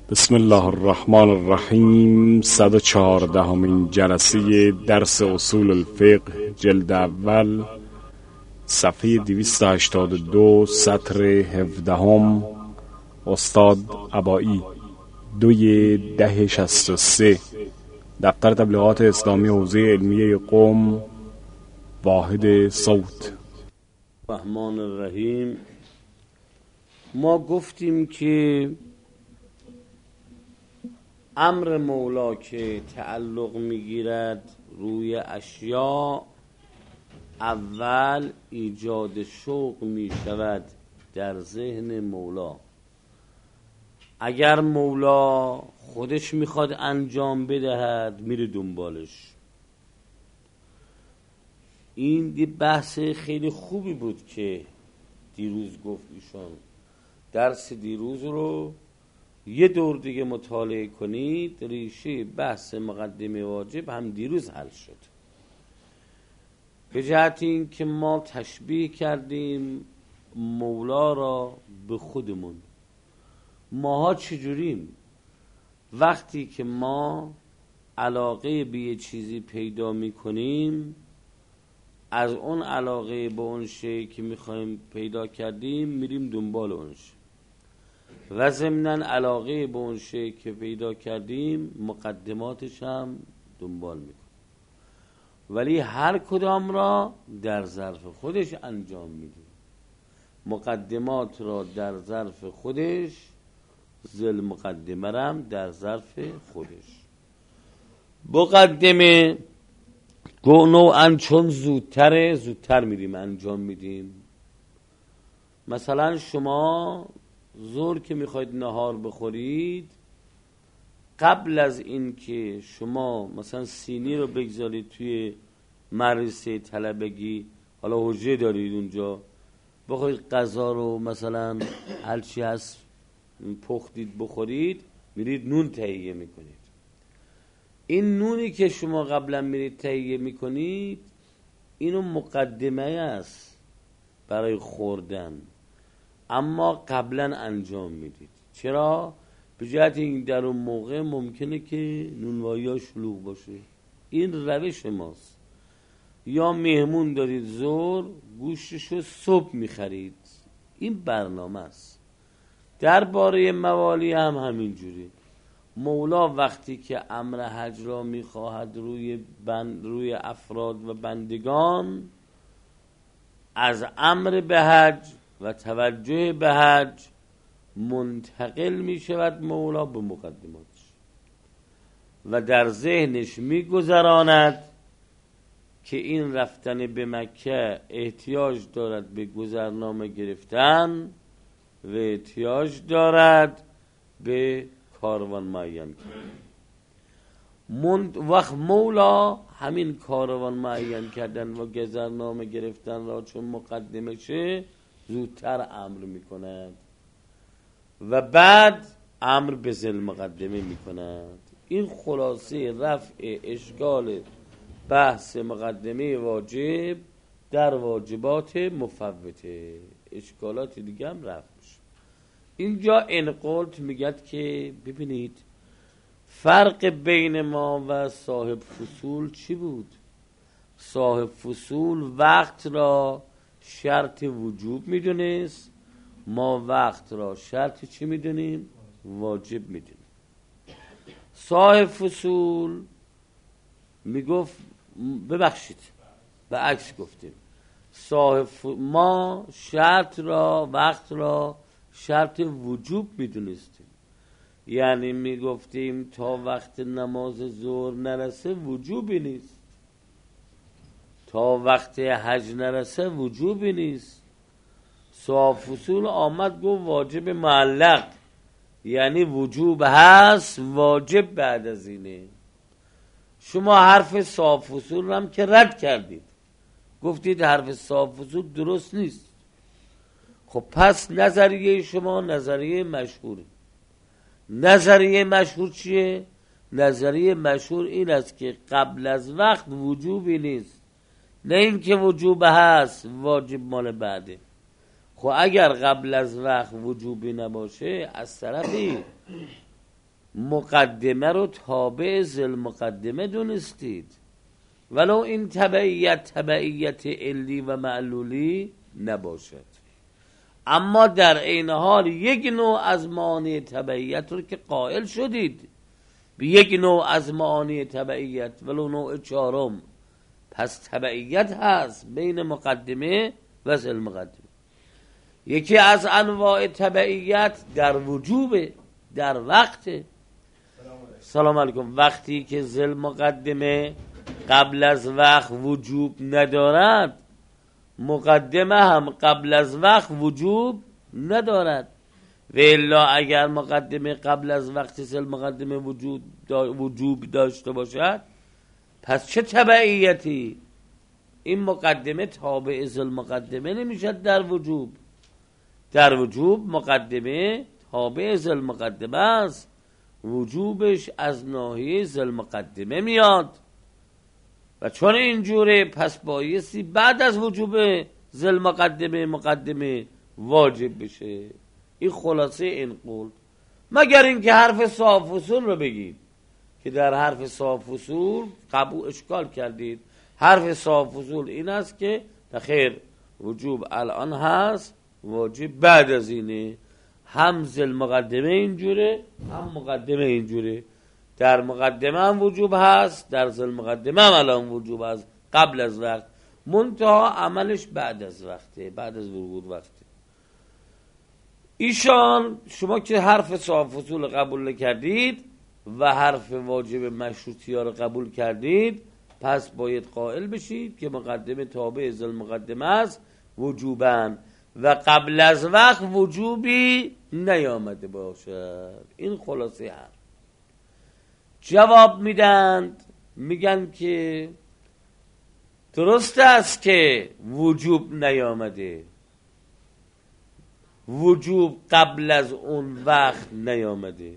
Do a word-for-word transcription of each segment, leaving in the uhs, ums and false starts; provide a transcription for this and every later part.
بسم الله الرحمن الرحیم. صد و چهاردهمین جلسه درس اصول الفقه جلد اول، صفحه دویست و هشتاد و دو، سطر هفدهم. استاد عبایی، دوی ده شست و سه، دفتر تبلیغات اسلامی حوزه علمیه قم، واحد صوت. الرحمن الرحیم. ما گفتیم که امر مولا که تعلق میگیرد روی اشیاء، اول ایجاد شوق میشود در ذهن مولا. اگر مولا خودش میخواد انجام بدهد میره دنبالش. این دی بحث خیلی خوبی بود که دیروز گفت ایشان. درس دیروز رو یه دور دیگه مطالعه کنید. ریشه بحث مقدمه واجب هم دیروز حل شد، به جهت این که ما تشبیه کردیم مولا را به خودمون. ماها چجوریم؟ وقتی که ما علاقه به یه چیزی پیدا میکنیم، از اون علاقه به اون شی که میخوایم پیدا کردیم میریم دنبال اون شی، و ضمناً علاقه به اون شی که پیدا کردیم مقدماتش هم دنبال میکنیم، ولی هر کدام را در ظرف خودش انجام میدیم. مقدمات را در ظرف خودش، ذل مقدمه رم در ظرف خودش. مقدمه نوعاً چون زودتره زودتر میریم انجام میدیم. مثلا شما ظهر که میخواید نهار بخورید، قبل از این که شما مثلا سینی رو بگذارید توی مدرسه طلبگی، حالا حجره دارید اونجا، بخواید غذا رو مثلا هر چی هست پختید بخورید، میرید نون تهیه میکنید. این نونی که شما قبلا میرید تهیه میکنید، اینو مقدمه است برای خوردن، اما قبلا انجام میدید. چرا؟ به جهت این در اون موقع ممکنه که نونوایی ها شلوغ باشه. این روش ماست. یا مهمون دارید ظهر، گوشتشو صبح میخرید. این برنامه است. درباره موالی هم همین جوری. مولا وقتی که امر حج را میخواهد روی بند روی افراد و بندگان، از امر به حج و توجه به حج منتقل می شود مولا به مقدماتش و در ذهنش می گذراند که این رفتن به مکه احتیاج دارد به گذرنامه گرفتن و احتیاج دارد به کاروان معین کردن. وقت مولا همین کاروان معین کردن و گذرنامه گرفتن را چون مقدمه شه زودتر امر میکند و بعد امر به ذل مقدمه میکند. این خلاصه رفع اشکال بحث مقدمه واجب در واجبات مفوته. اشکالات دیگه هم رفع میشه. اینجا انقلت میگد که ببینید فرق بین ما و صاحب فصول چی بود؟ صاحب فصول وقت را شرط وجوب میدونست، ما وقت را شرط چی میدونیم؟ واجب میدونیم. صاحب فصول میگفت ببخشید به عکس گفتیم، صاحب ف... ما شرط را وقت را شرط وجوب میدونستیم. یعنی میگفتیم تا وقت نماز ظهر نرسه وجوبی نیست، تا وقت حج نرسه وجوبی نیست. صاحب فصول آمد گفت واجب معلق، یعنی وجوب هست، واجب بعد از اینه. شما حرف صاحب فصول هم که رد کردید، گفتید حرف صاحب فصول درست نیست. خب پس نظریه شما نظریه مشهوره. نظریه مشهور چیه؟ نظریه مشهور این است که قبل از وقت وجوبی نیست، نه این که وجوب هست واجب مال بعده. خب اگر قبل از وقت وجوبی نباشه، از طرفی مقدمه رو تابع ذل مقدمه دونستید، ولو این تبعیت تبعیت علی و معلولی نباشد. اما در عین حال یک نوع از معانی تبعیت رو که قائل شدید به یک نوع از معانی تبعیت، ولو نوع چهارم، پس تبعیت هست بین مقدمه و ذل مقدمه. یکی از انواع تبعیت در وجوب، در وقت. سلام علیکم. وقتی که ذل مقدمه قبل از وقت وجوب ندارد، مقدمه هم قبل از وقت وجوب ندارد. و الا اگر مقدمه قبل از وقت ذل مقدمه وجود دا وجوب داشته باشد، پس چه تبعیتی؟ این مقدمه تابع ذل مقدمه نمیشد در وجوب. در وجوب مقدمه تابع ذل مقدمه است، وجوبش از ناحیه ذل مقدمه میاد و چون اینجوره پس بایستی بعد از وجوب ذل مقدمه مقدمه واجب بشه. این خلاصه این قول، مگر اینکه حرف صاف اصول رو بگید که در حرف صاف اصول قبول اشکال کردید. حرف صاف اصول این است که خیر وجوب الان هست، واجب بعد از اینه. هم ذل مقدمه اینجوره هم مقدمه اینجوره. در مقدمه هم وجوب هست، در ذل مقدمه هم الان وجوب هست قبل از وقت، منتها عملش بعد از وقته، بعد از ورود وقته. ایشان شما که حرف صاف اصول قبول کردید و حرف واجب مشروطی ها رو قبول کردید، پس باید قائل بشید که مقدمه تابع ذل مقدمه است وجوباً و قبل از وقت وجوبی نیامده باشد. این خلاصه حرف. جواب میدند، میگن که درست است که وجوب نیامده، وجوب قبل از اون وقت نیامده.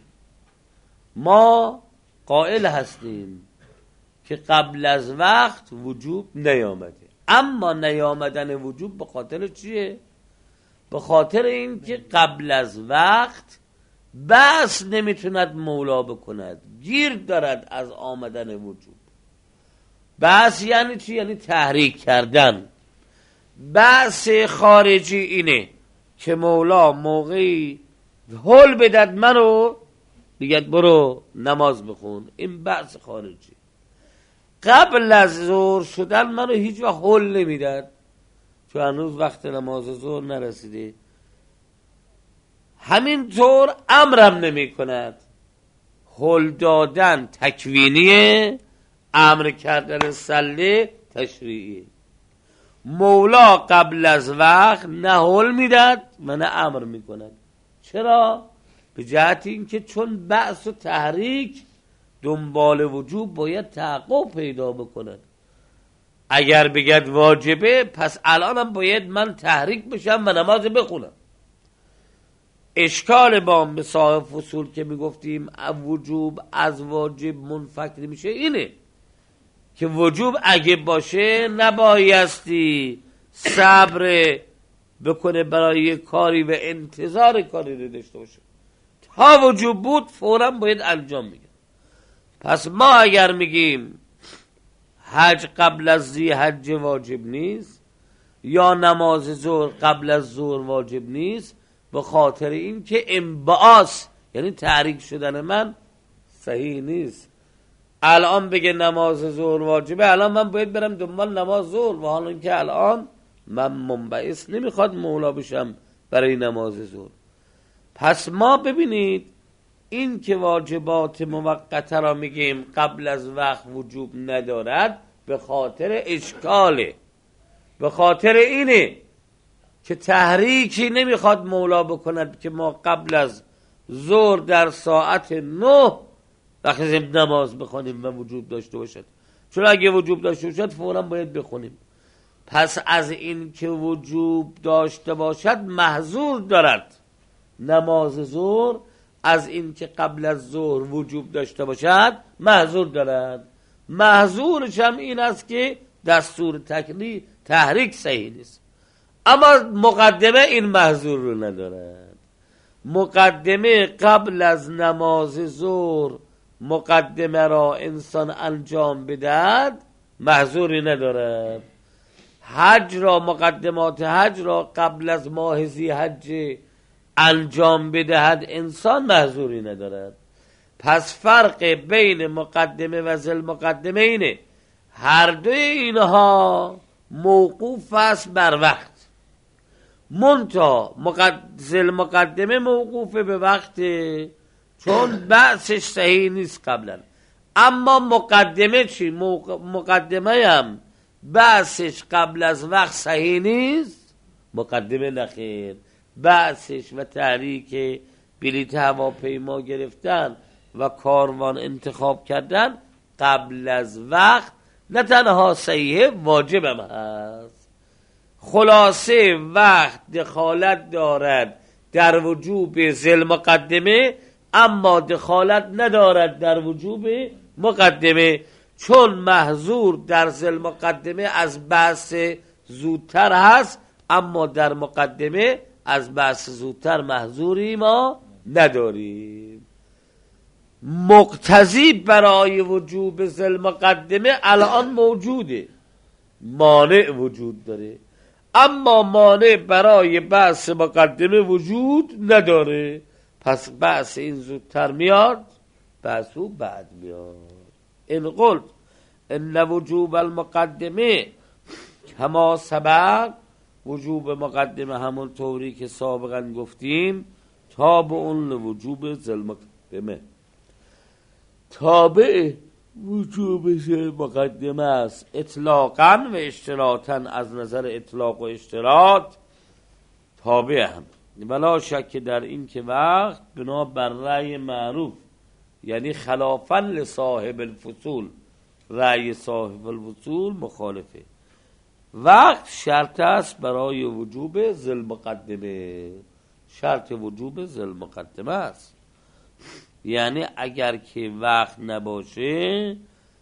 ما قائل هستیم که قبل از وقت وجوب نیامده، اما نیامدن وجوب به خاطر چیه؟ به خاطر این که قبل از وقت بس نمیتوند مولا بکند، گیر دارد از آمدن وجوب. بس یعنی چی؟ یعنی تحریک کردن. بس خارجی اینه که مولا موقعی هل بدد منو بگید برو نماز بخون، این بس خارجی. قبل از ظهر شدن منو هیچ وقت هل نمیداد، چون هنوز وقت نماز ظهر نرسیده. همینطور امرم نمی کند. هل دادن تکوینیه، امر کردن سله تشریعی. مولا قبل از وقت نه هل میداد و نه امر میکند. چرا؟ به جهت این که چون بعث و تحریک دنبال وجوب باید تحقق پیدا بکند. اگر بگد واجبه پس الانم باید من تحریک بشم و نماز بخونم. اشکال با به صاحب اصول که میگفتیم وجوب از واجب منفک میشه اینه که وجوب اگه باشه نبایستی صبر بکنه برای کاری و انتظار کاری رو داشته باشه. تا وجوب بود فوراً باید انجام میگه. پس ما اگر میگیم حج قبل از ذی حج واجب نیست یا نماز ظهر قبل از ظهر واجب نیست، به خاطر این که انبعاث یعنی تحریک شدن من صحیح نیست. الان بگه نماز ظهر واجبه، الان من باید برم دنبال نماز ظهر، و حالا که الان من منبعث نمیخواد مولا بشم برای نماز ظهر. پس ما ببینید این که واجبات موقته را میگیم قبل از وقت وجوب ندارد به خاطر اشکاله، به خاطر اینه که تحریکی نمیخواد مولا بکند که ما قبل از ظهر در ساعت نه وقتی نماز بخونیم و وجوب داشته باشد. چون اگه وجوب داشته باشد فوراً باید بخونیم. پس از این که وجوب داشته باشد محظور دارد نماز ظهر، از این که قبل از ظهر وجوب داشته باشد محظور دارد. محظورش هم این است که دستور تکلیف تحریک صحیح نیست، اما مقدمه این محظور رو ندارد. مقدمه قبل از نماز ظهر مقدمه را انسان انجام بدهد محظوری ندارد. حج را، مقدمات حج را قبل از ماه ذی‌حجه انجام بدهد انسان محظوری ندارد. پس فرق بین مقدمه و ذل مقدمه اینه هر دوی اینها موقوف است بر وقت، منتها ذل مقدمه موقوف به وقت چون بحثش صحیح نیست قبلا. اما مقدمه چی؟ مقدمه هم بحثش قبل از وقت صحیح نیست، مقدمه نخیر. بحثش و تحریک بلیط هواپیما گرفتن و کاروان انتخاب کردن قبل از وقت نه تنها صحیحه، واجب هم هست. خلاصه وقت دخالت دارد در وجوب ذل مقدمه، اما دخالت ندارد در وجوب مقدمه، چون محظور در ذل مقدمه از بحث زودتر هست، اما در مقدمه از بحث زودتر محظوری ما نداریم. مقتضی برای وجوب ذل مقدمه الان موجوده، مانع وجود داره، اما مانع برای بحث مقدمه وجود نداره. پس بحث این زودتر میاد، بحث او بعد میاد. این قلت ان وجوب المقدمه کما سبق، وجوب مقدمه همون طوری که سابقا گفتیم تابع اون وجوب ذل مقدمه، تابع وجوب ذل مقدمه است اطلاقا و اشتراطا. از نظر اطلاق و اشتراط تابع هم، ولا شک در این که وقت بنا بر رأی معروف، یعنی خلافا لصاحب الفصول، رأی صاحب الفصول مخالفه. وقت شرط است برای وجوب ذل مقدمه، شرط وجوب ذل مقدمه است. یعنی اگر که وقت نباشه،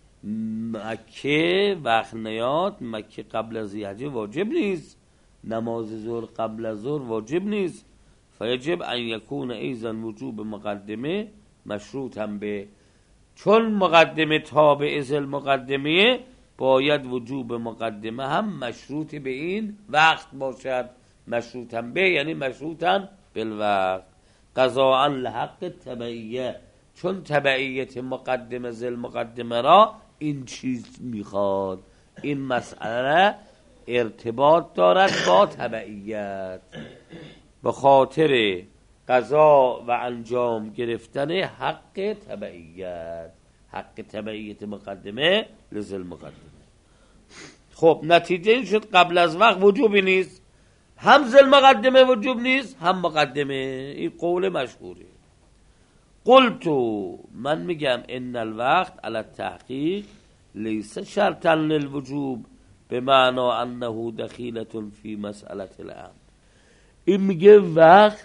مکه وقت نیاد، مکه قبل از ذی‌حجه واجب نیست، نماز ظهر قبل از ظهر واجب نیست، فیجب ان یکون ایضا وجوب مقدمه مشروط هم به، چون مقدمه تابع ذل مقدمه باید وجوب مقدمه هم مشروط به این وقت باشد. مشروط هم به یعنی مشروطا بالوقت. قضاء لحق تبعیه، چون تبعیت مقدمه ذل مقدمه را این چیز میخواد، این مسئله ارتباط دارد با تبعیت، به خاطر قضا و انجام گرفتن حق تبعیت، حق تبعیت مقدمه لذل مقدمه. خب نتیجه این شد قبل از وقت وجوبی نیست، هم ذل مقدمه وجوب نیست هم مقدمه. این قول مشهوره. قلتو، من میگم ان الوقت علی التحقیق لیس شرطا للوجوب بمعنی انه دخیلة فی مسئله الامر. این میگه وقت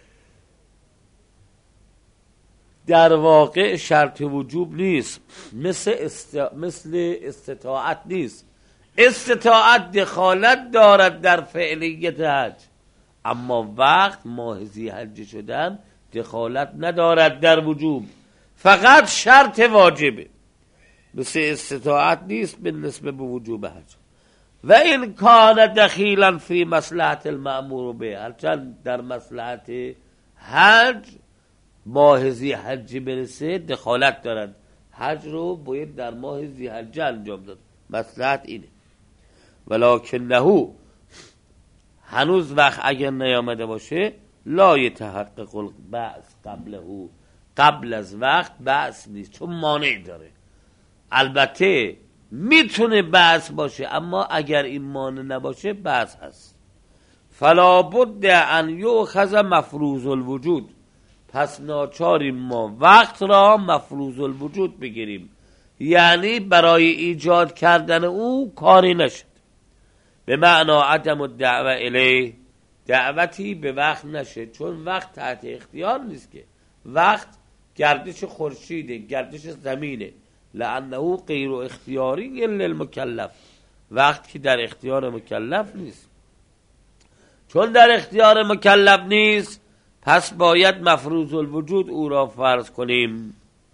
در واقع شرط وجوب نیست، مثل است... مثل استطاعت نیست. استطاعت دخالت دارد در فعلیت حج، اما وقت ماه ذی‌حجه شدن دخالت ندارد در وجوب، فقط شرط واجبه، مثل استطاعت نیست بالنسبه به وجوب حج. و این کان دخیلا فی مصلحت المأمور به، هرچند در مصلحت حج ماه ذی‌حجه برسه دخالت دارد، حج رو باید در ماه ذی‌حجه انجام داد، مصلحت اینه. ولکنه، هنوز وقت اگر نیامده باشه، لا یتحقق البعث قبله، قبل از وقت بعث نیست، چون مانع داره. البته میتونه بعث باشه، اما اگر این مانع نباشه بعث هست. فلا بد ان یؤخذ مفروض الوجود، پس ناچاریم ما وقت را مفروض الوجود بگیریم، یعنی برای ایجاد کردن او کاری نشد. به معنی عدم الدعوه الیه، دعوتی به وقت نشه، چون وقت تحت اختیار نیست که، وقت گردش خورشیده، گردش زمینه، لانه غیر اختیاری للمکلف، وقت که در اختیار مکلف نیست. چون در اختیار مکلف نیست، پس باید مفروض الوجود او را فرض کنیم.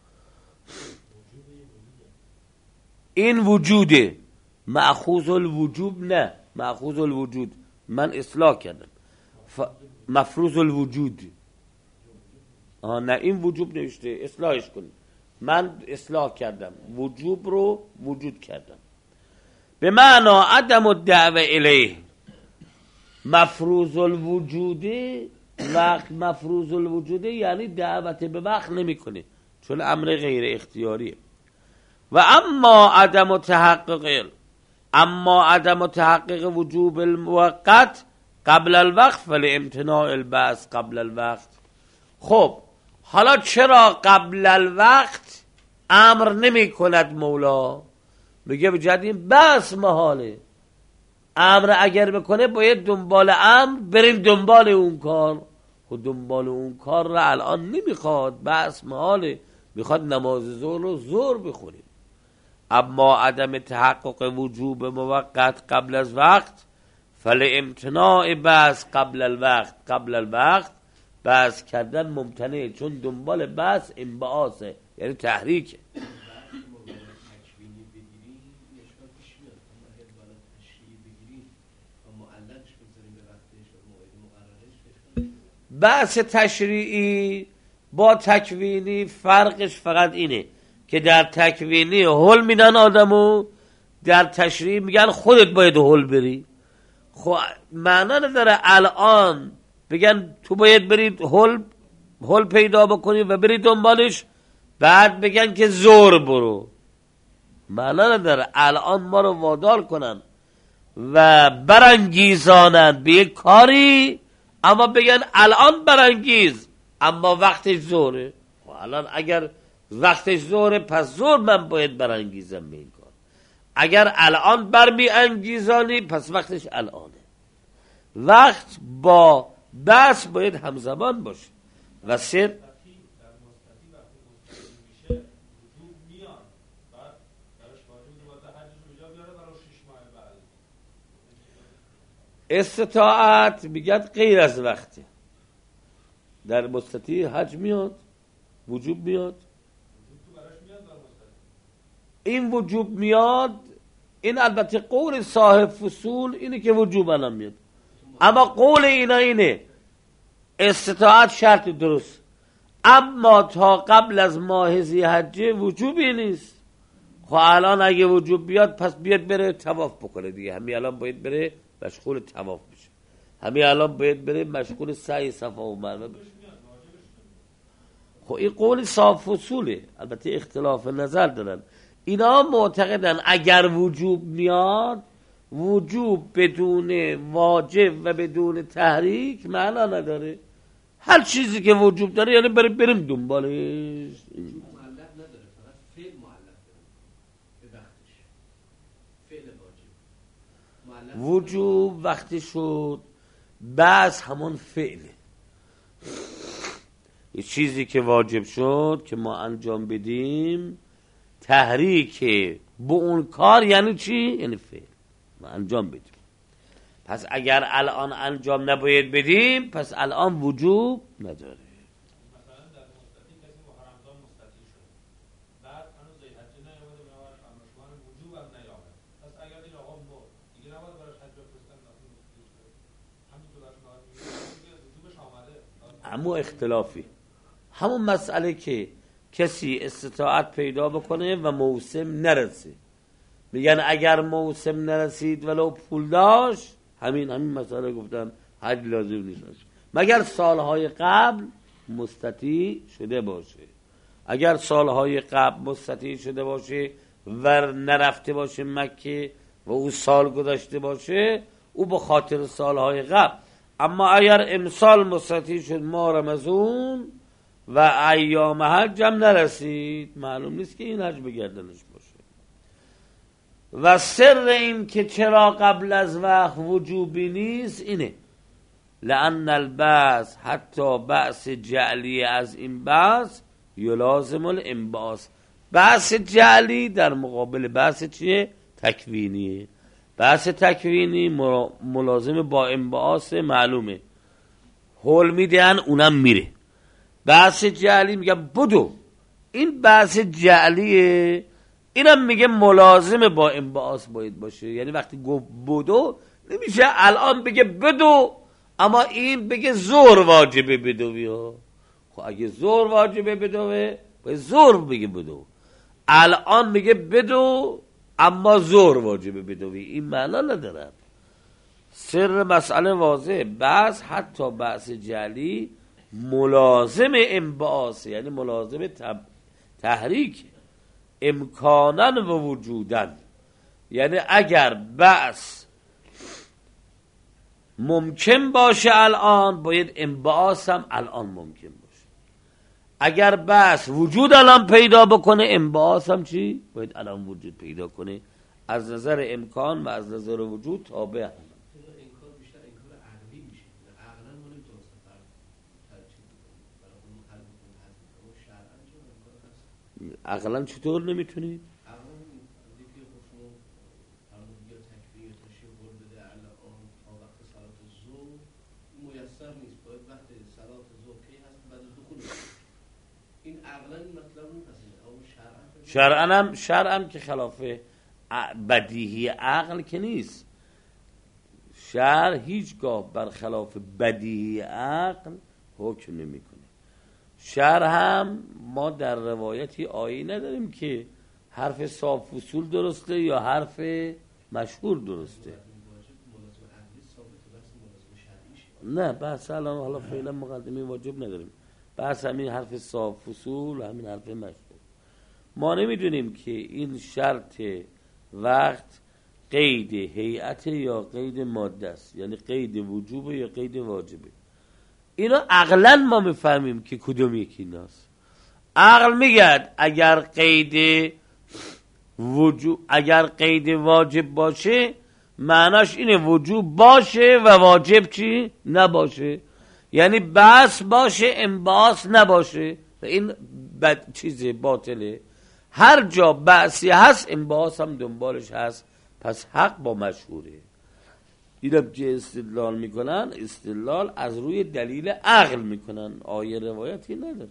این وجوده، مأخوذ الوجوب نه، مأخوذ الوجود من اصلاح کردم. ف... مفروض الوجود آه نه، این وجوب نوشته، اصلاحش کنیم. من اصلاح کردم، وجوب رو وجود کردم. به معنا عدم الدعوه الیه، مفروض الوجوده وقت مفروض الوجوده یعنی دعوت به وقت نمی کنه، چون امر غیر اختیاریه. و اما عدم تحقق اما عدم تحقق وجوب الموقت قبل الوقت فلامتناع البعث قبل الوقت. خب حالا چرا قبل الوقت امر نمی کند مولا؟ میگه بجدیم بس محاله، امر اگر بکنه باید دنبال امر بریم دنبال اون کار. خود دنبال اون کار را الان نمیخواد، بس محاله، میخواد نماز ظهر رو ظهر بخونیم. اما عدم تحقق وجوب موقت قبل از وقت فلامتناع بس قبل الوقت قبل الوقت بس کردن ممتنه، چون دنبال بس انبعاثه، یعنی تحریکه. بحث تشریعی با تکوینی فرقش فقط اینه که در تکوینی هول میدن آدمو، در تشریعی میگن خودت باید هول بری. خب معنا نداره الان بگن تو باید برید هول هول پیدا بکنی و برید دنبالش، بعد بگن که زور برو. معنا نداره الان ما رو وادار کنن و برانگیزانن به یک کاری، اما بگن الان برانگیز اما وقتش زوره. خب الان اگر وقتش زوره پس زور من باید برانگیزم به این کار. اگر الان برمی انگیزانی پس وقتش الانه. وقت با بس باید همزمان باشه. و سر استطاعت میگن غیر از وقته. در مستطیع حج میاد، وجوب میاد، این وجوب میاد. این البته قول صاحب فصول اینه که وجوب الان میاد، اما قول اینا اینه استطاعت شرط درست، اما تا قبل از ماه ذی‌حجه وجوبی نیست. خب الان اگه وجوب بیاد پس بیاد بره طواف بکنه دیگه. همین الان باید بره مشغول طواف بشه، همین الان باید بره مشغول سعی صفا و مروه بشه. خب این قول صاحب فصوله، البته اختلاف نظر دارن. اینا معتقدن اگر وجوب میاد، وجوب بدون واجب و بدون تحریک معنا نداره. هر چیزی که وجوب داره یعنی بریم بریم دنبالش. معلق نداره، فقط فعل معلق داره به وقتش. فعل واجب معلق وجوب وقتی شد بعض همون فعله، یه چیزی که واجب شد که ما انجام بدیم، تحریک به اون کار یعنی چی؟ یعنی فعل ما انجام بدیم. پس اگر الان انجام نباید بدیم پس الان وجوب نداره. مثلا در مستطیع کسی محرمزان مستطیع شد، بعد هنوز ذی‌حجه نیامده، بنابراین امرشوان وجوب هم نیامده. پس اگر این آقا مرد دیگه نباید براش حج بفرستن، همینطور براش باید میگه وجوبش آمده. اما اختلافی همون مسئله که کسی استطاعت پیدا بکنه و موسم نرسه، میگن اگر موسم نرسید ولو پول داشت، همین همین مسئله گفتن حج لازم نیست مگر سالهای قبل مستطیع شده باشه. اگر سالهای قبل مستطیع شده باشه و نرفته باشه مکه و او سال گذشته باشه، او به خاطر سالهای قبل. اما اگر امسال مستطیع شد ماه رمضان و ایام حج هم نرسید، معلوم نیست که این حج به گردنش باشه. و سر این که چرا قبل از وقت وجوبی نیست اینه، لأن البعث حتی بعث جعلی از این بعث یلازم الانبعاث. بعث جعلی در مقابل بعث چیه؟ تکوینیه. بعث تکوینی ملازم با انبعاث معلومه. هول میدن اونم میره. بحث جعلی میگه بدو، این بحث جعلیه، اینم میگه ملازم با انبعاث باید باشه. یعنی وقتی گفت بدو نمیشه الان بگه بدو اما این بگه زور واجبه بدوی ها. خب اگه زور واجبه بدوه باید زور بگه بدو، الان میگه بدو اما زور واجبه بدوی، این معنا نداره. سر مسئله واضحه. بحث حتی بحث جعلی ملازم انبعاث، یعنی ملازم تحریک امکانن و وجودن. یعنی اگر بحث ممکن باشه الان باید انبعاث هم الان ممکن باشه. اگر بحث وجود الان پیدا بکنه انبعاث هم چی؟ باید الان وجود پیدا کنه. از نظر امکان و از نظر وجود تابع هم. عقلا چطور نمیتونید؟ شرعن هم شرعن که خلاف بدیهی عقل که نیست. شرع هیچگاه برخلاف بدیهی عقل حکم نمیکنه. شرع هم ما در روایتی آیه نداریم که حرف صاف اصول درسته یا حرف مشهور درسته. نه بحث الان حالا فعلا مقدمه واجب نداریم، بحث همین حرف صاف اصول و همین حرف مشهور. ما نمیدونیم که این شرط وقت قید هیئت یا قید ماده است، یعنی قید وجوب یا قید واجبه. اینا عقلا ما میفهمیم که کدوم یکی ایناست. عقل میگه اگر قید وجوب اگر قید واجب باشه معناش اینه وجوب باشه و واجب چی نباشه، یعنی بس باشه انبعاث نباشه. این بد چیز باطله. هر جا بحثی هست انبعاث هم دنبالش هست، پس حق با مشهوره. اینم که استدلال میکنن استدلال از روی دلیل عقل میکنن، آیه روایتی نداره.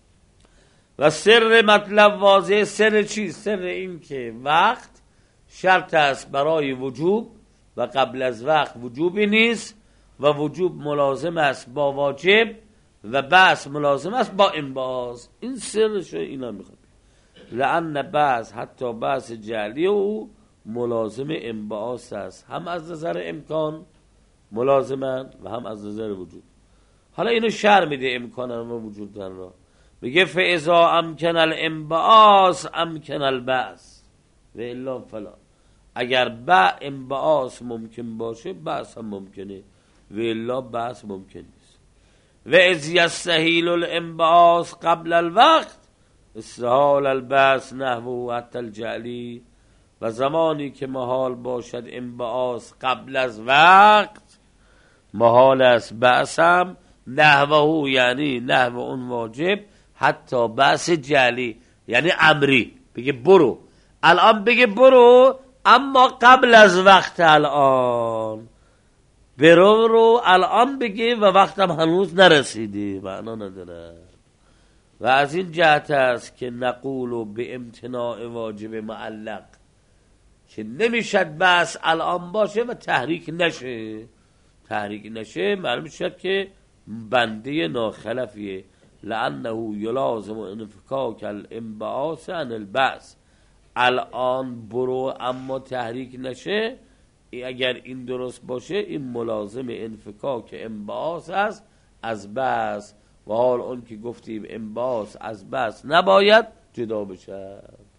و سر مطلب واضح. سر چی؟ سر این که وقت شرط است برای وجوب و قبل از وقت وجوبی نیست و وجوب ملازم است با واجب و بحث ملازم است با انبعاث. این سرش اینا میخواد. لأن بحث حتی بحث جعلی او ملازم انبعاث است، هم از نظر امکان ملازمن و هم از نظر وجود. حالا اینو شرح میده امکان و وجود در را. میگه فاذا امکن الانبعاث امکن البعث و الا فلا. اگر با انبعاث ممکن باشه بحث هم ممکنه و الا بحث ممکن نیست. و اذ یستحیل الانبعاث قبل الوقت استحال البعث نحو حتی الجعلی. و زمانی که محال باشد انبعاث قبل از وقت محال است بحث هم نحوه، یعنی نحو اون واجب، حتی بحث جعلی یعنی امری. بگه برو الان، بگه برو اما قبل از وقت الان برو رو الان بگه و وقتم هنوز نرسیده، معنا نداره. و از این جهت است که نقول به امتناع واجب معلق که نمیشد بس الان باشه و تحریک نشه. تحریک نشه معلوم شد که بنده ناخلفیه. لانه یلازم انفکاک الانبعاث عن البعث. الان برو اما تحریک نشه، اگر این درست باشه این ملازم انفکاک انبعاث است از بحث. و حال اون که گفتیم انبعاث از بحث نباید جدا بشه.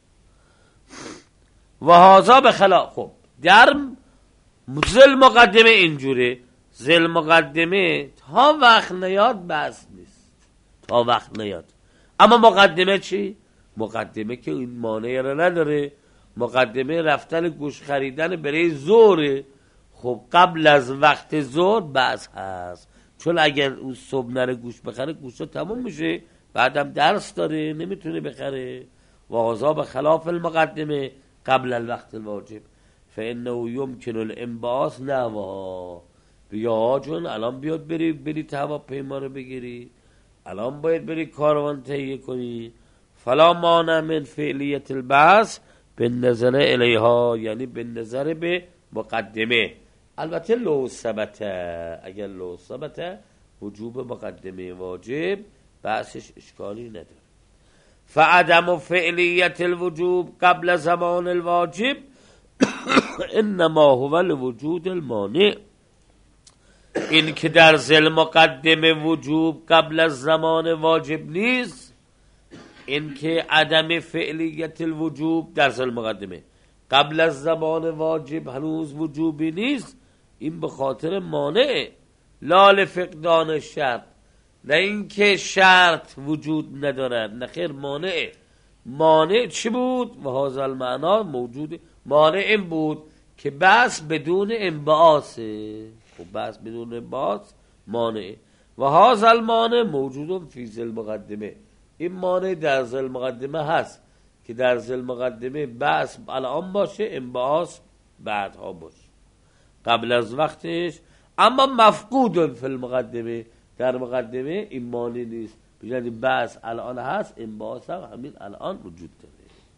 و هازا به خلاف. خب در زل مقدمه اینجوره، زل مقدمه تا وقت نیاد بحث نیست، تا وقت نیاد. اما مقدمه چی؟ مقدمه که این مانعی را نداره. مقدمه رفتن گوش خریدن برای زوره. خب قبل از وقت زور بحث هست، چون اگر اون صبح نره گوش بخره گوشا تموم میشه، بعدم درس داره نمیتونه بخره. و هازا به خلاف المقدمه قبل الوقت الواجب فانه يمكن الانبعاث نحوها. بیا جون الان بیاد بری بری هواپیما رو بگیری، الان باید بری کاروان تهیه کنی. فلا مانع من فعلیت البعث به نظر الیها، یعنی به نظر به مقدمه. البته لو ثبت، اگر لو ثبت وجوب مقدمه واجب بحثش اشکالی نداره. فعدم فعلیت الوجوب قبل زمان الواجب انما هو الوجود المانع. این که در ذل مقدمه وجوب قبل از زمان واجب نیست، این که عدم فعلیت الوجوب در ذل مقدمه قبل از زمان واجب هنوز وجوبی نیست، این به خاطر مانع، لا لفقدان شرط، نه اینکه شرط وجود ندارد، نه خیر مانع. مانع چی بود؟ و هذا المعنا موجود. مانع این بود که بس بدون انبعاثه. خب بس بدون انبعاث مانع. و هذا المانع موجود فی ذل مقدمه، این مانع در ذل مقدمه هست که در ذل مقدمه بس الان باشه، انبعاث بعدها باشه قبل از وقتش. اما مفقود فی المقدمه، در مقدمه این مانع نیست، یعنی بس الان هست، انبعاث هم همین الان وجود داره.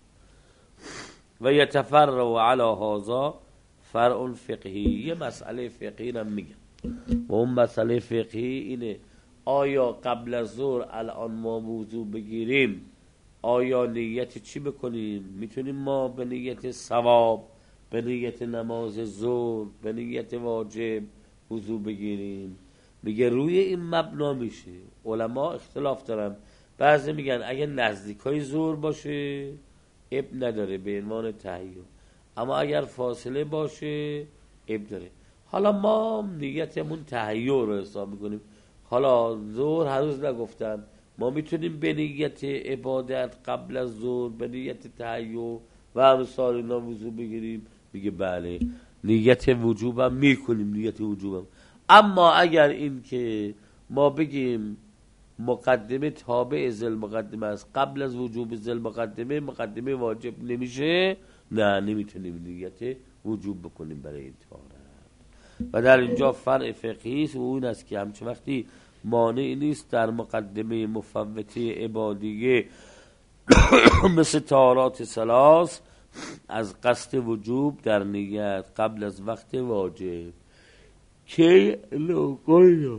و یتفرع علی هذا فرع فقهی، یه مسئله فقهی رو میگم و اون مسئله فقهی اینه آیا قبل از ظهر الان ما وضو بگیریم، آیا نیت چی بکنیم؟ میتونیم ما به نیت ثواب، به نیت نماز ظهر، به نیت واجب وضو بگیریم؟ میگه روی این مبنا میشه. علما اختلاف دارن، بعضی میگن اگه نزدیکای ظهر باشه اب نداره به عنوان تهیه، اما اگر فاصله باشه اب داره. حالا ما نیتمون تهیه رو حساب میکنیم. حالا ظهر هنوز نگفتن، ما میتونیم به نیت عبادت قبل از ظهر به نیت تهیه و امثال اینا وضو بگیریم؟ میگه بله، نیت وجوبم میکنیم، نیت وجوبم. اما اگر این که ما بگیم مقدمه تابع ذل مقدمه است، قبل از وجوب ذل مقدمه مقدمه واجب نمیشه، نه نمیتونیم نیت وجوب بکنیم برای این طهارت. و در اینجا فرع فقهی است و اون است که همچه وقتی مانع نیست در مقدمه مفوته عبادیه مثل طهارات ثلاث از قصد وجوب در نیت قبل از وقت واجب که لو قلنا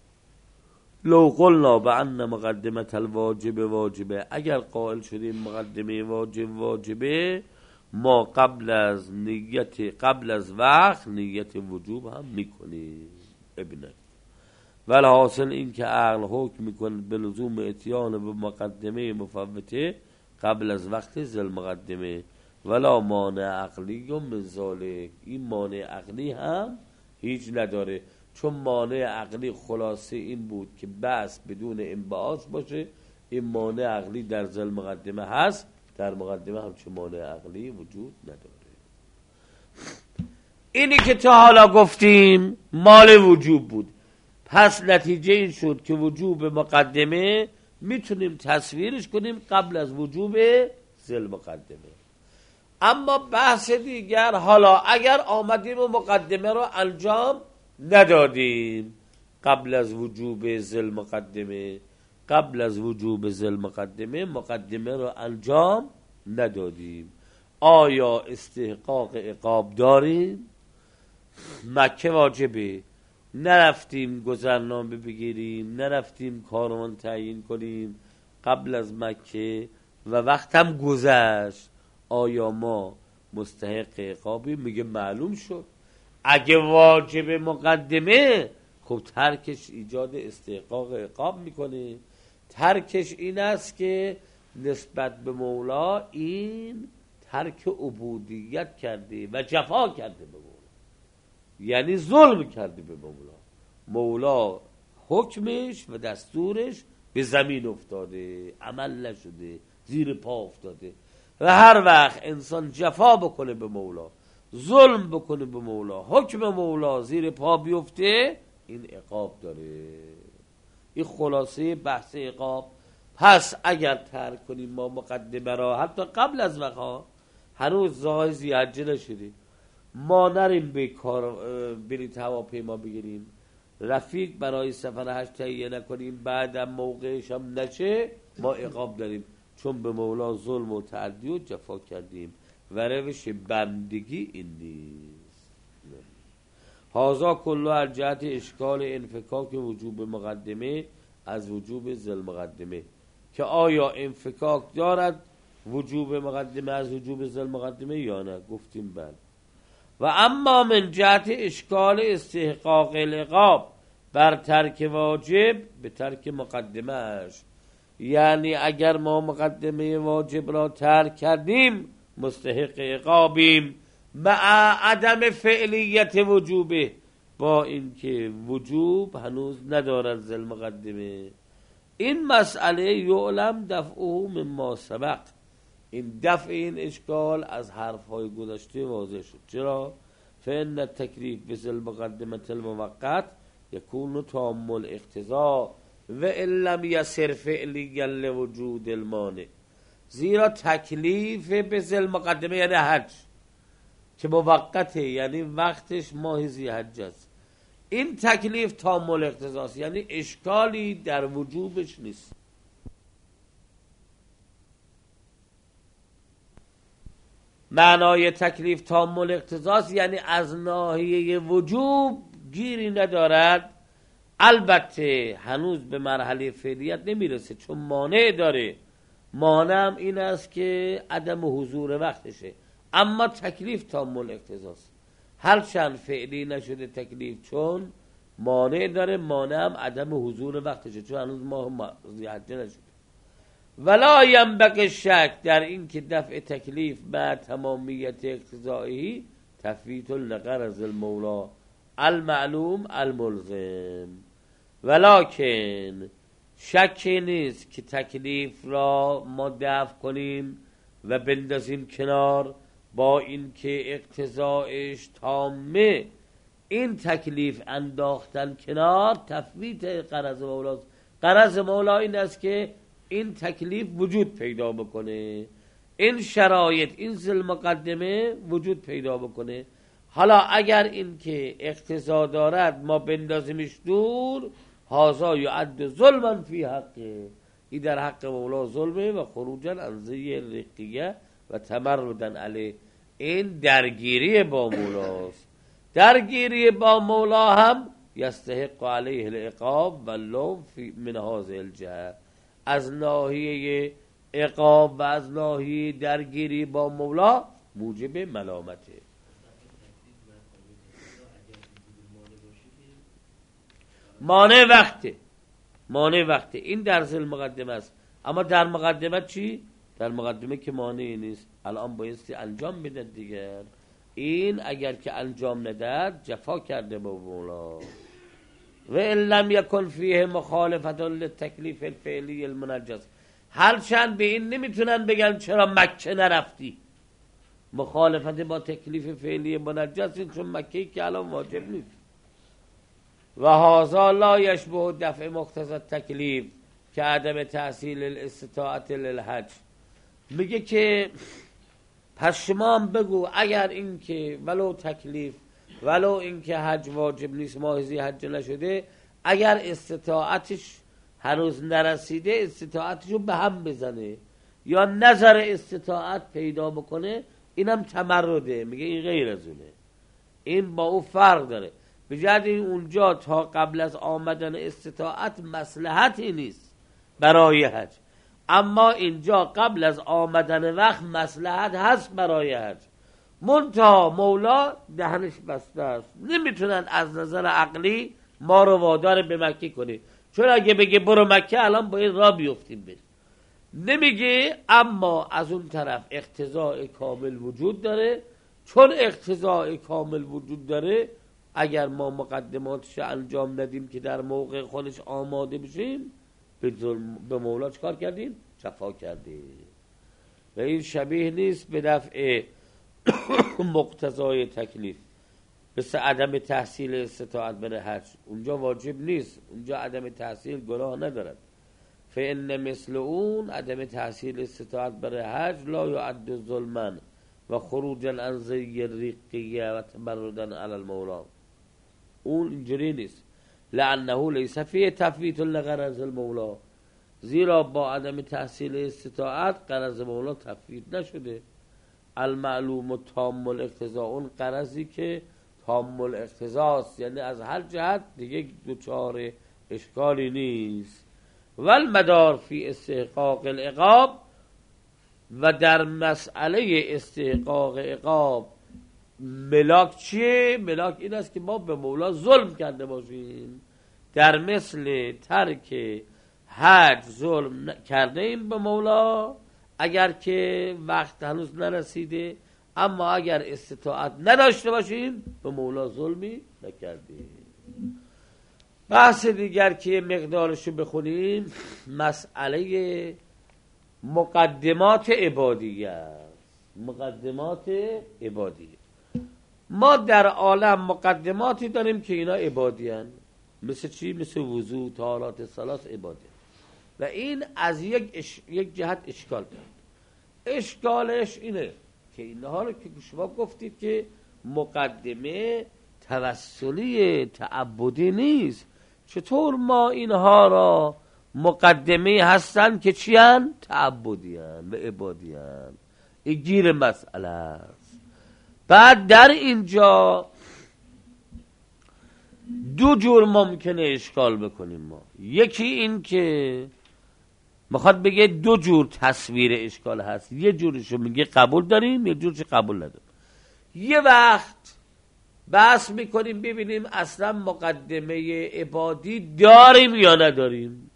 لو قلنا بأن مقدمه الواجب واجبه، اگر قائل شدیم مقدمه واجب واجبه، ما قبل از نیت قبل از وقت نیت وجوب هم میکنیم. ابن ولی حاصل این که عقل حکم میکنه به لزوم اتیان به مقدمه مفوته قبل از وقت ذل مقدمه، ولا مانع عقلی و من ذالک، این مانع عقلی هم هیچ نداره، چون مانع عقلی خلاصه این بود که بس بدون انبعاث باشه. این مانع عقلی در ذل مقدمه هست، در مقدمه همچون مانع عقلی وجود نداره. اینی که تا حالا گفتیم مال وجوب بود، پس نتیجه این شد که وجوب مقدمه میتونیم تصویرش کنیم قبل از وجوب ذل مقدمه. اما بحث دیگر، حالا اگر آمدیم و مقدمه رو انجام ندادیم قبل از وجوب ذل مقدمه، قبل از وجوب ذل مقدمه مقدمه رو انجام ندادیم، آیا استحقاق عقاب داریم؟ مکه واجبه، نرفتیم گذرنامه بگیریم، نرفتیم کاروان تعیین کنیم قبل از مکه و وقت هم گذشت، آیا ما مستحق عقابی؟ میگه معلوم شد اگه واجب مقدمه، خب ترکش ایجاد استحقاق عقاب میکنه. ترکش این است که نسبت به مولا این ترک عبودیت کرده و جفا کرده به مولا، یعنی ظلم کرده به مولا. مولا حکمش و دستورش به زمین افتاده، عمل نشده، زیر پا افتاده. و هر وقت انسان جفا بکنه به مولا، ظلم بکنه به مولا، حکم مولا زیر پا بیفته، این عقاب داره. این خلاصه بحث عقاب. پس اگر ترک کنیم ما مقدمه را حتی قبل از وقت، هنوز زای زیاده نشده، ما نریم به کار بلیط هواپیما بگیریم، رفیق برای سفر حج تهیه نکنیم، بعدم موقعش هم نشه، ما عقاب داریم، چون به مولا ظلم و تعدی و جفا کردیم و روش بندگی این نیست. هازا کلو از جهت اشکال انفکاک وجوب مقدمه از وجوب ذل مقدمه، که آیا انفکاک دارد وجوب مقدمه از وجوب ذل مقدمه یا نه؟ گفتیم بله. و اما من جهت اشکال استحقاق العقاب بر ترک واجب به ترک مقدمه اش، یعنی اگر ما مقدمه واجب را ترک کردیم مستحق عقابیم مع عدم فعلیت وجوبه، با اینکه وجوب هنوز ندارد ذل مقدمه. این مسئله یعلم دفعه مما سبق، این دفع این اشکال از حرفهای گذشته واضح شد. چرا؟ فإن التکلیف بذل مقدمه الموقت یکون تام الاقتضاء و ان لم یصر فعلیا لوجود المانع، زیرا تکلیف بذل مقدمه یعنی حج که موقته، یعنی وقتش ماه ذی حج است، این تکلیف تام الاقتضاء است، یعنی اشکالی در وجوبش نیست. معنای تکلیف تام الاقتضاء است یعنی از ناحیه وجوب گیری ندارد، البته هنوز به مرحله فعلیت نمیرسه چون مانع داره، مانع هم این است که عدم حضور وقتشه، اما تکلیف تام الاقتضاء است، هرچند فعلی نشده تکلیف چون مانع داره، مانع هم عدم حضور وقتشه چون هنوز ماه ذی حجه نشده. ولا ینبغی شک در این که دفع تکلیف با تمامیت اقتضایی تفویت لغرض المولا المعلوم الملزم، ولکن شکی نیست که تکلیف را ما دفع کنیم و بندازیم کنار با اینکه اقتضایش تامه، این تکلیف انداختن کنار تفویت غرض مولا. غرض مولا این است که این تکلیف وجود پیدا بکنه، این شرایط، این ذل مقدمه وجود پیدا بکنه. حالا اگر این که اقتضا دارد ما بندازیمش دور، هازا یعد ظلما فی حقه، این در حق مولا ظلمه و خروجا عن ذی الرقیه و تمردن علیه، این درگیری با مولاست. درگیری با مولا هم یستحق علیه العقاب و اللوم من هذه الجهه، از ناحیه عقاب و از ناحیه درگیری با مولا موجب ملامته. مانع وقته، مانع وقته، این در ذل مقدمه است. اما در مقدمه چی؟ در مقدمه که مانعی نیست، الان بایستی انجام بده دیگر، این اگر که انجام ندهد جفا کرده با مولا. و ان لم یکن فیه مخالفت للتکلیف الفعلی المنجز، هرچند به این نمیتونن بگن چرا مکه نرفتی، مخالفت با تکلیف فعلی منجز چون مکه که الان واجب نیست. و هذا لا یشبه دفع مقتضی التکلیف که عدم تحصیل الاستطاعت للحج. میگه که پس شما بگو اگر این که ولو تکلیف ولو این که حج واجب نیست، ماه ذی حجه نشده، اگر استطاعتش هنوز نرسیده استطاعتشو به هم بزنه یا نظر استطاعت پیدا بکنه، اینم تمرده. میگه این غیر از اونه، این با او فرق داره. به جهت این اونجا تا قبل از آمدن استطاعت مصلحتی نیست برای حج، اما اینجا قبل از آمدن وقت مصلحت هست برای حج. منتها مولا دهنش بسته است، نمیتونن از نظر عقلی ما رو وادار به مکه کنه، چون اگه بگه برو مکه الان باید را بیفتیم بریم، نمیگه. اما از اون طرف اقتضاء کامل وجود داره، چون اقتضاء کامل وجود داره اگر ما مقدماتش انجام ندیم که در موقع خودش آماده بشیم، به, به مولا چکار کردیم؟ جفا کردیم. و این شبیه نیست به دفع مقتضای تکلیف، مثل عدم تحصیل استطاعت بر حج، اونجا واجب نیست، اونجا عدم تحصیل گناه ندارد. فإن مثل اون عدم تحصیل استطاعت بر حج لا یعد ظلما و خروجا عن زی الریقیه و تمردا علی المولا. اون اینجوری نیست. لعنه لیس فیه تفویت لغرض المولا، زیرا با عدم تحصیل استطاعت غرض مولا تفویت نشده. المعلوم تام الاقتضاء، اون غرضی که تام الاقتضاست، یعنی از هر جهت دیگه دوچار اشکالی نیست. والمدار فی استحقاق العقاب، و در مسئله استحقاق عقاب ملاک چیه؟ ملاک این است که ما به مولا ظلم کرده باشیم. در مثل ترک حج ظلم کرده ایم به مولا اگر که وقت هنوز نرسیده، اما اگر استطاعت نداشته باشیم به مولا ظلمی نکردیم. بحث دیگر که مقدارشو بخونیم مسئله مقدمات عبادیه است. مقدمات عبادیه، ما در عالم مقدماتی داریم که اینا عبادی هن. مثل چی؟ مثل وضو، طهارت، صلات عبادی. و این از یک, اش... یک جهت اشکال دارد. اشکالش اینه که اینها رو که شما گفتید که مقدمه توسلی تعبدی نیست، چطور ما اینها را مقدمه هستن که چی هن؟ تعبدی هن و عبادی هن. این گیر مسئله است. بعد در اینجا دو جور ممکنه اشکال بکنیم ما. یکی این که میخواد بگه دو جور تصویر اشکال هست. یه جورشو میگه قبول داریم، یه جورش قبول نداریم. یه وقت بحث میکنیم ببینیم اصلا مقدمه عبادی داریم یا نداریم،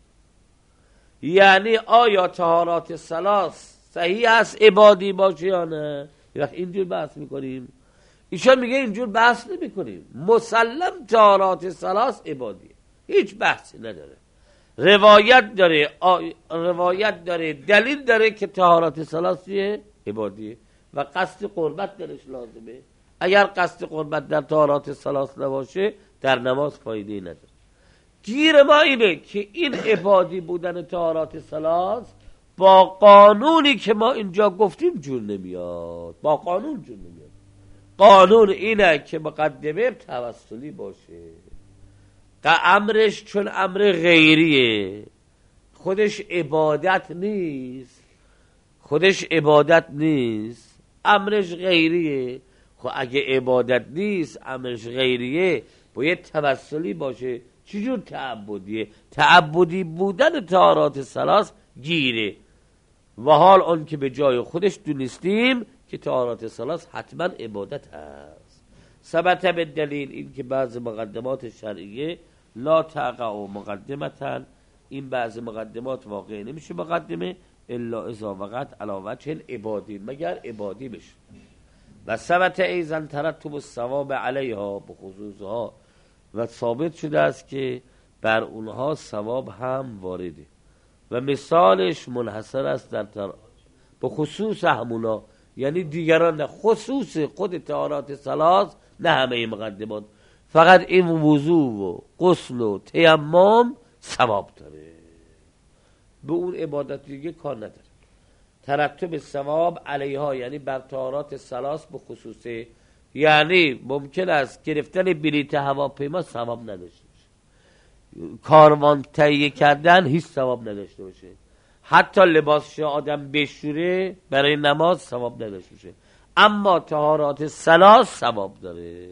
یعنی آیا طهارات ثلاث صحیح است عبادی باشه یا نه. یه وقت اینجور بحث میکنیم. ایشان میگه اینجور بحث نمی کنیم، مسلم طهارات ثلاث عبادیه، هیچ بحثی نداره. روایت داره آ... روایت داره دلیل داره که طهارات ثلاث عبادیه و قصد قربت درش لازمه. اگر قصد قربت در طهارات ثلاث نباشه در نماز فایده نداره. گیر ما اینه که این عبادی بودن طهارات ثلاث با قانونی که ما اینجا گفتیم جور نمیاد. با قانون جور نمیاد. قانون اینه که مقدمه توسلی باشه. امرش چون امر غیریه، خودش عبادت نیست، خودش عبادت نیست، امرش غیریه. خب اگه عبادت نیست، امرش غیریه، باید توسلی باشه. چجور تعبدیه؟ تعبدی بودن طهارات ثلاث گیره. و حال اون که به جای خودش دونستیم که طهارات ثلاث حتما عبادت هست. ثبت به دلیل این که بعض مقدمات شرعیه لا تقع مقدمتن، این بعض مقدمات واقع نمیشه مقدمه الا اذا وقعت علی وجه عبادی، مگر عبادی بشه. و ثبت ایضا ترتب الثواب علیها بخصوصها، و ثابت شده است که بر اونها ثواب هم وارده و مثالش منحصر است در تر... بخصوص همونا، یعنی دیگران نه، خصوص خود طهارات ثلاث نه همه مقدمات، فقط این وضو و غسل و تیمم ثواب داره، به اون عبادت دیگه کار نداره. ترتب ثواب علیها یعنی بر طهارات ثلاث به خصوصه، یعنی ممکن است گرفتن بلیط هواپیما ثواب نداشته باشه، کاروان تهیه کردن هیچ ثواب نداشته باشه، حتی لباسش آدم بشوره برای نماز ثواب نداشته باشه، اما طهارات ثلاث ثواب داره.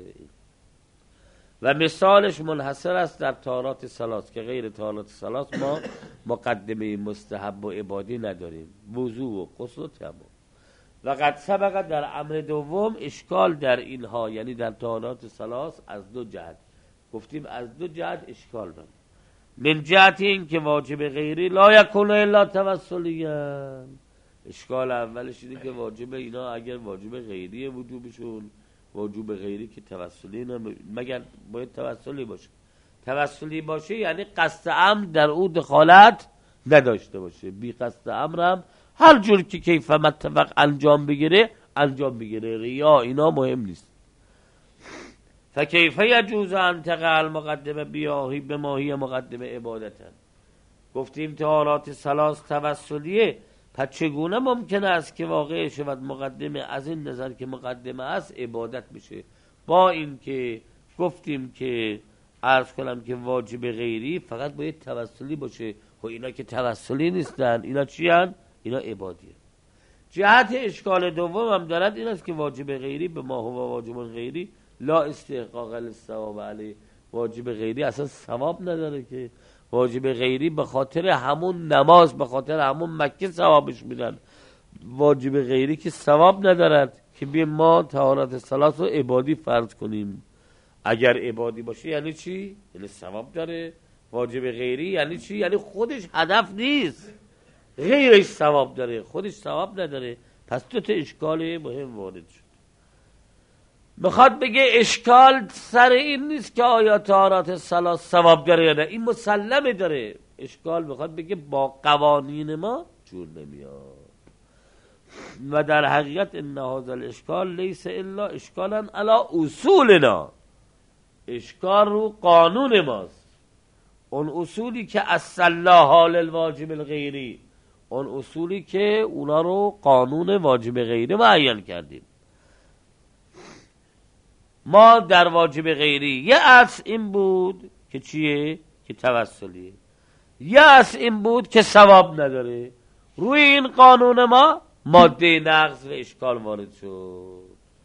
و مثالش منحصر است در طهارات ثلاث که غیر طهارات ثلاث ما مقدمه مستحب و عبادی نداریم، وضو و غسل و تیمم. و قد سبق در امر دوم اشکال در اینها، یعنی در طهارات ثلاث از دو جهت گفتیم، از دو جهت اشکال داریم. من جهت این که واجب غیری لا یکون الا توسلیاً، اشکال اولش اینه که واجب اینا اگر واجب غیری وجوبشون واجب غیری که توسلی نم... مگر باید توسلی باشه. توسلی باشه یعنی قصد امر در او دخالت نداشته باشه، بی قصد امر هم هر جور که کیف متفق انجام بگیره انجام بگیره، ریا اینا مهم نیست. فکیف یجوز ان تقع المقدمه بیاهی به ماهی مقدمه عبادتن. گفتیم طهارات ثلاث توسلیه، پس چگونه ممکن است که واقع شود مقدمه از این نظر که مقدمه است عبادت بشه، با این که گفتیم که عرض کنم که واجب غیری فقط باید توسلی باشه. خب اینا که توسلی نیستن، اینا چی هن؟ اینا عبادیه. جهت اشکال دوم هم دارد این است که واجب غیری به ما هو واجب غیری لا استحقاق للثواب علیه. واجب غیری اصلا ثواب نداره که. واجب غیری به خاطر همون نماز، به خاطر همون مکه ثوابش میدن. واجب غیری که ثواب ندارد که بی ما طهارت صلات رو عبادی فرض کنیم. اگر عبادی باشه یعنی چی؟ یعنی ثواب داره. واجب غیری یعنی چی؟ یعنی خودش هدف نیست، غیرش ثواب داره، خودش ثواب نداره. پس دو تا اشکال مهم وارد شد. میخواد بگه اشکال سر این نیست که آیا طهارت صلات ثواب داره یا نه، این مسلمه داره. اشکال میخواد بگه با قوانین ما جور نمیاد. و در حقیقت ان هذا الاشکال لیس الا اشکالا علی اصولنا. اشکال رو قانون ماست، اون اصولی که اصلها للواجب الغیری، اون اصولی که اونا رو قانون واجب غیری معین کردیم. ما در واجب غیری یه اصل این بود که چیه؟ که توسلیه. یه اصل این بود که ثواب نداره. روی این قانون ما ماده نقض و اشکال وارد شد.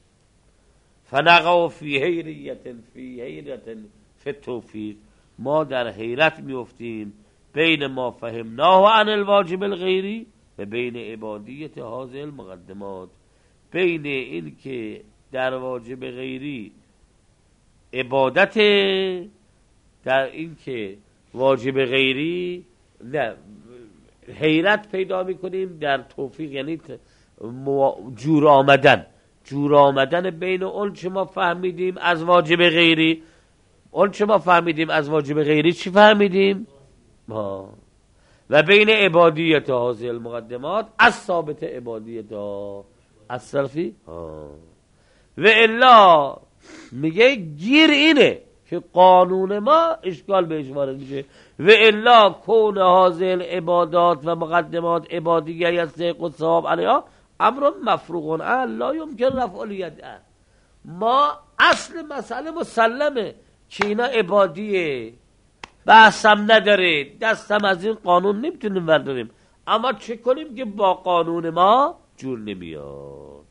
فنقع فی حیریت فی حیرت فی توفیق. ما در حیرت میافتیم بین ما فهمناه عن الواجب الغیری و بین عبادیت هذه المقدمات، بین این که در واجب غیری عبادت، در این که واجب غیری نه، حیرت پیدا میکنیم در توفیق، یعنی جور آمدن، جور آمدن بین اون چه ما فهمیدیم از واجب غیری. اون چه ما فهمیدیم از واجب غیری چی فهمیدیم؟ ها. و بین عبادیت هذه المقدمات از ثابت عبادیت ها از صرفی ها. و الا میگه گیر اینه که قانون ما اشکال بهش وارد میشه. و الا کون هذه العبادات و مقدمات عبادیه یستحق الثواب علیها امر مفروغ عنه لا یمکن رفع الیدین. ما اصل مسئله مسلمه که اینا عبادیه، بحثم نداره، دستم از این قانون نمیتونیم برداریم. اما چه کنیم که با قانون ما جور نمیاد؟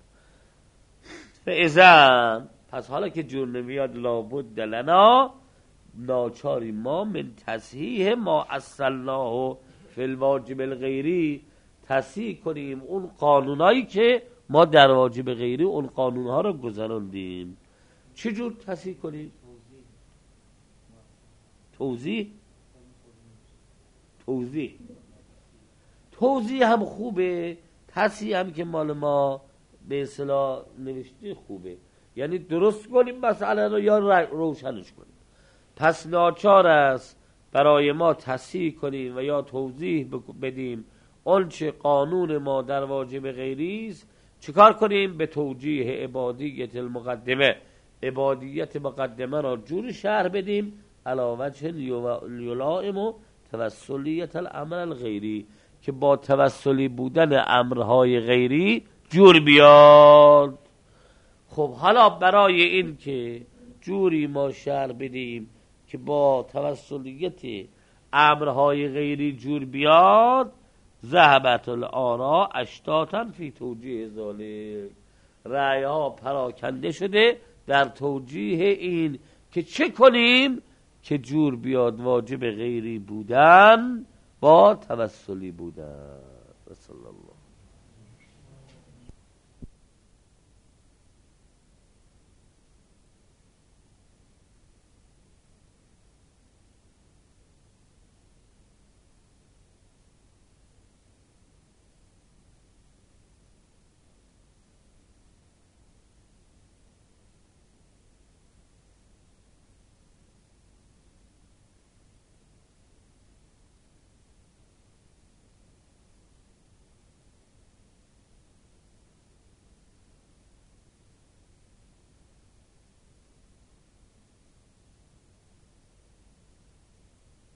فاذا پس حالا که جور نمیاد لابد لنا، ناچاری ما من تصحیح ما اصلناه فی الواجب الغیری، تصحیح کنیم اون قانونایی که ما در واجب غیری اون قانونها رو گذراندیم. چجور تصحیح کنیم؟ توضیح توضیح توضیح هم خوبه، تصحیح هم که مال ما به اصطلاح نوشته خوبه، یعنی درست کنیم مسئله رو یا روشنش کنیم. پس ناچار است برای ما تصحیح کنیم و یا توضیح بدیم اون چه قانون ما در واجب غیری است. چیکار کنیم؟ به توجیه عبادیت المقدمه، عبادیت مقدمه را جور شرح بدیم علاوه یلائم و توسلیت الامر الغیری، که با توسلی بودن امرهای غیری جور بیاد. خب حالا برای این که جوری ما شرح بدیم که با توسلیت امرهای غیری جور بیاد، ذهبت الآراء اشتاتا فی توجیه ذالک، رأی ها پراکنده شده در توجیه این که چه کنیم که جور بیاد واجب غیری بودن با توسلی بودن. رسول الله.